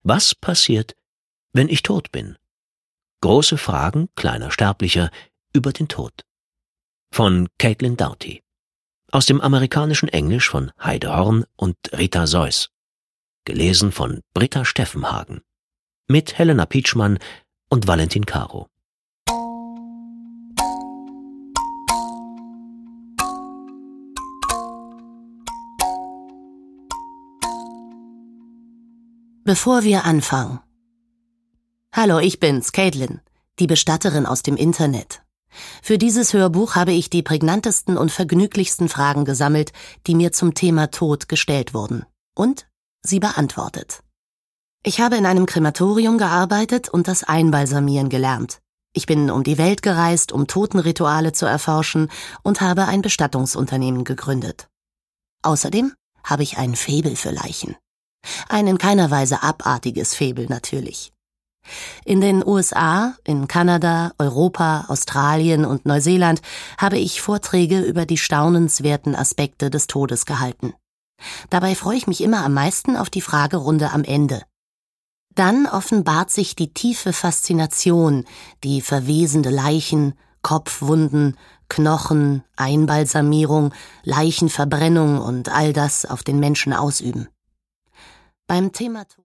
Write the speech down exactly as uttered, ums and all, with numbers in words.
Was passiert, wenn ich tot bin? Große Fragen kleiner Sterblicher über den Tod. Von Caitlin Doughty. Aus dem amerikanischen Englisch von Heide Horn und Rita Seuss. Gelesen von Britta Steffenhagen. Mit Helena Pietschmann und Valentin Caro. Bevor wir anfangen. Hallo, ich bin's, Caitlin, die Bestatterin aus dem Internet. Für dieses Hörbuch habe ich die prägnantesten und vergnüglichsten Fragen gesammelt, die mir zum Thema Tod gestellt wurden. Und sie beantwortet. Ich habe in einem Krematorium gearbeitet und das Einbalsamieren gelernt. Ich bin um die Welt gereist, um Totenrituale zu erforschen und habe ein Bestattungsunternehmen gegründet. Außerdem habe ich ein Faible für Leichen. Ein in keiner Weise abartiges Faible natürlich. In den U S A, in Kanada, Europa, Australien und Neuseeland habe ich Vorträge über die staunenswerten Aspekte des Todes gehalten. Dabei freue ich mich immer am meisten auf die Fragerunde am Ende. Dann offenbart sich die tiefe Faszination, die verwesende Leichen, Kopfwunden, Knochen, Einbalsamierung, Leichenverbrennung und all das auf den Menschen ausüben. Beim Thema